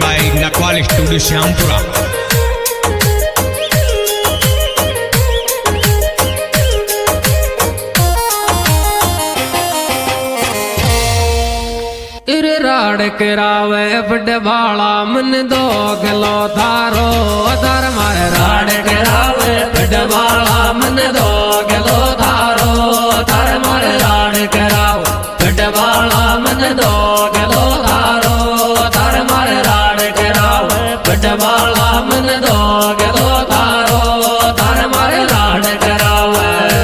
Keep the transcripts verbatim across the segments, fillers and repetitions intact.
Bye Nakwal studio Shyampura. राड़ करावे बड़े बाला मन दो गलो थारो धर मारे राड़ करावे बड़े बाला मन दो गलो थारो धर मारे राड़ करावे बड़े बाला मन दो गलो थारो धर मारे राड़ करावे बड़े बाला मन दो गलो थारो धर मारे राड़ करावे।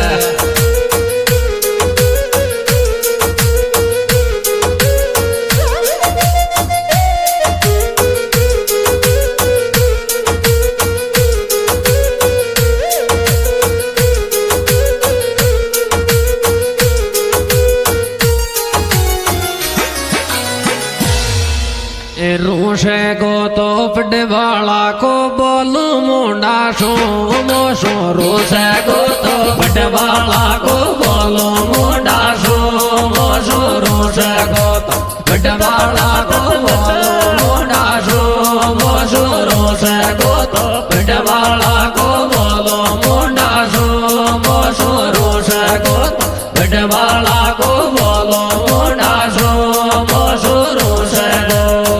रूसे को तो पड़े वाला को बोलू मुंडा सो मोसो रूसे को तो पड़े वाला को बोलू मुंडा सो मोसो रूसे को तो पड़े वाला को बोलू मुंडा सो मोसो रूसे को तो पड़े वाला को बोलू मुंडा सो मोसो रूसे को तो पड़े वाला को बोलू मुंडा सो मोसो रूसे को।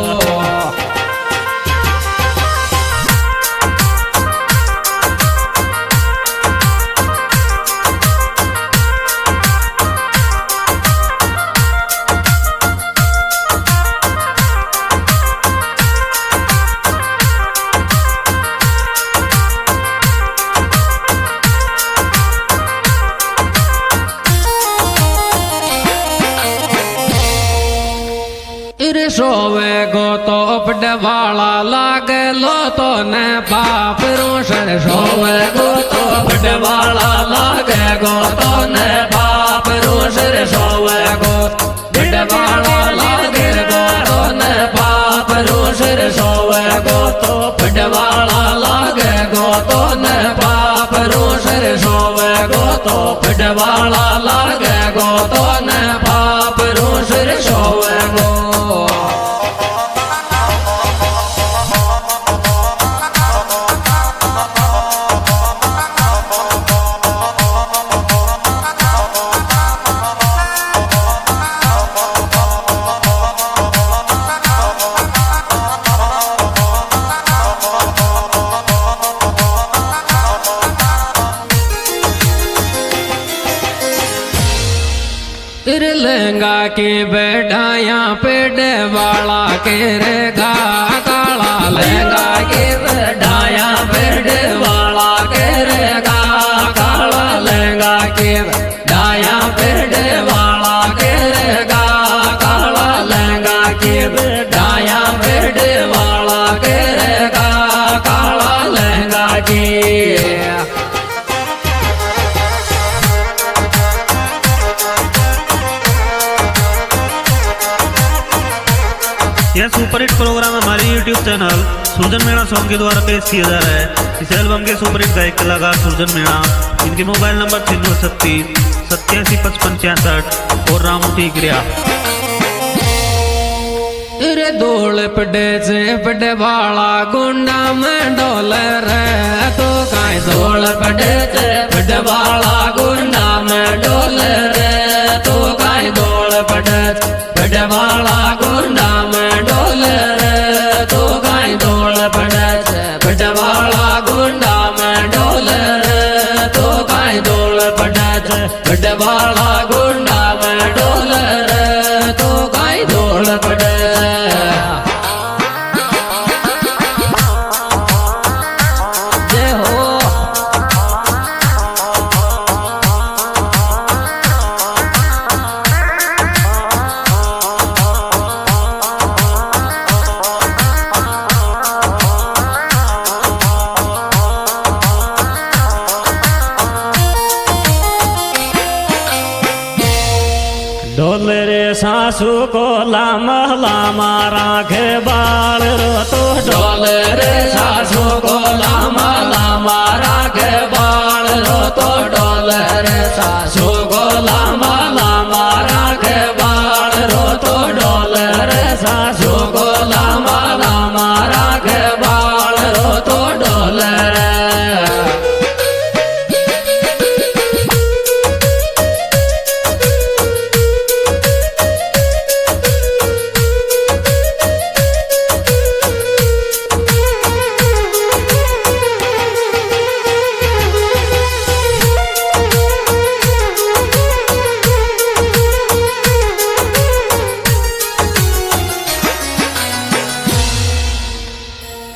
सोवे गो तो पड़े वाला लागे लो तो ने पाप रोशर सोवे गो तो पड़े वाला लागे गो तो ने पाप रोशर सोवे गो पड़े वाला लागे गो तो ने पाप रोशर सोवे गो तो पड़े वाला लागे गो तो ने पाप रोशर सोवे गो तो पड़े वाला लागे गो तो ने पाप रोशर सोवे गो। लहंगा के बैठाया पेड़े वाला के रेगा काला लहंगा के बैठाया पेड़े वाला के रेगा काला लहंगा के बैठाया पेड़े वाला के रेगा काला लहंगा के बैठाया पेड़े वाला के रेगा काला लहंगा के। यह सुपरहिट प्रोग्राम हमारे YouTube channel Surjan Meena song के द्वारा पेश किया जा रहा है। इस एल्बम के सुपरहिट गायक कलाकार सुरजन मीणा, इनके मोबाइल नंबर छिन्नू छत्तीस सत्यासी पचपन छियासठ और रामू टीकरिया। तेरे दौड़ पड़े से पड़े वाला गुंडा में डोल रे तो काई दौड़ पड़े से पड़े वाला गुंडा में डोल रे तो काई दौड़ पड़े पड़े वाला गुंडा में डोल रे तो काई दौड़ पड़े से पड़े वाला गुंडा में डोल रे तो काई दौड़ पड़े से पड़े वाला गुंडा में डोल रे तो काई दौड़ पड़े। डोल रे सासू को लामा लामा राखे बाल रो तो डोल रे सासू को लामा लामा राखे बाल रो तो डोल रे सासू को लामा लामा राखे बाल रो तो डोल रे सासू को लामा लामा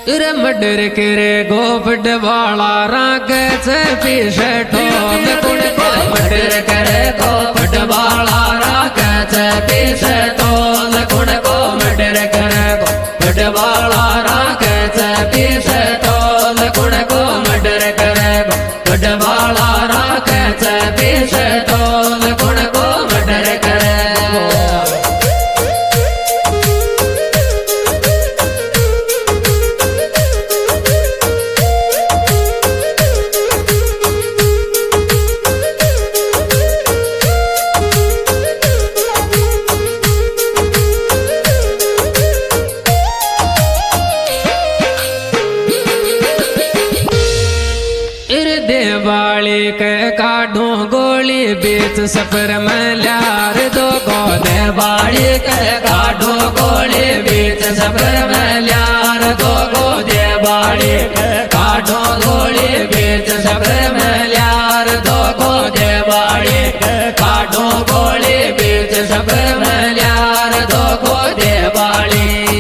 रे मडर करे गोपड वाला राग से पीछे ठोल कुण को मडर करे गोपड वाला राग से पीछे ठोल कुण को मडर करे गोपड वाला राग से पीछे ठोल कुण को मडर करे गोपड वाला राग से पीछे ठोल कुण को मडर करे। देवाली के काढ़ो गोली बीच सफर में लार दो गो देवाली के काढ़ो गोली बीच सफर में लार दो गो देवाली के काढ़ो गोली बीच सफर में लार दो गो देवाली के काढ़ो गोली बीच सफर में लार दो गो देवाली।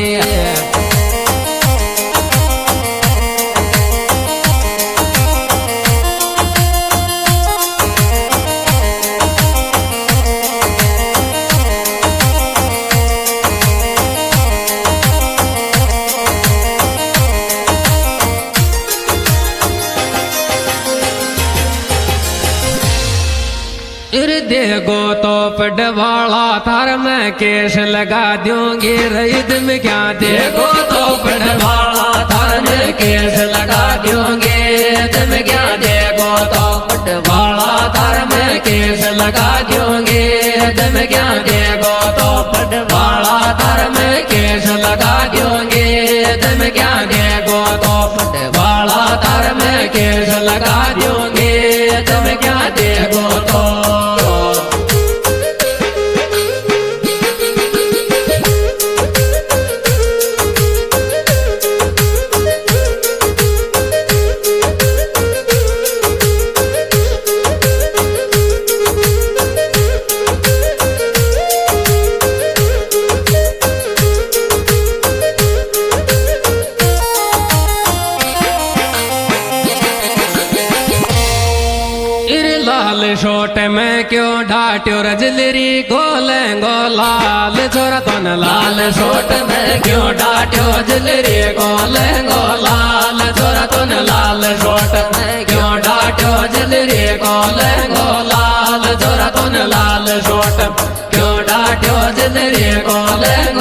देगो तो पडवाला थार में केश लगा दूंगी रईद में क्या देगो तो पडवाला थार में केश लगा दूंगी तुम क्या देगो तो पडवाला थार में केश लगा दूंगी तुम क्या देगो तो पडवाला थार में केश लगा दूंगी तुम क्या देगो तो पडवाला थार में केश लगा दूंगी तुम क्या देगो तो। लाल शोट में क्यों ढाट्यो रजलरी गोले गोलाल छोरा तो न लाल शोट में क्यों ढाट्यो रजलरी गोले गोलाल छोरा तो न लाल शोट में क्यों ढाट्यो रजलरी गोले गोलाल छोरा तो न लाल शोट क्यों ढाट्यो रजलरी गोले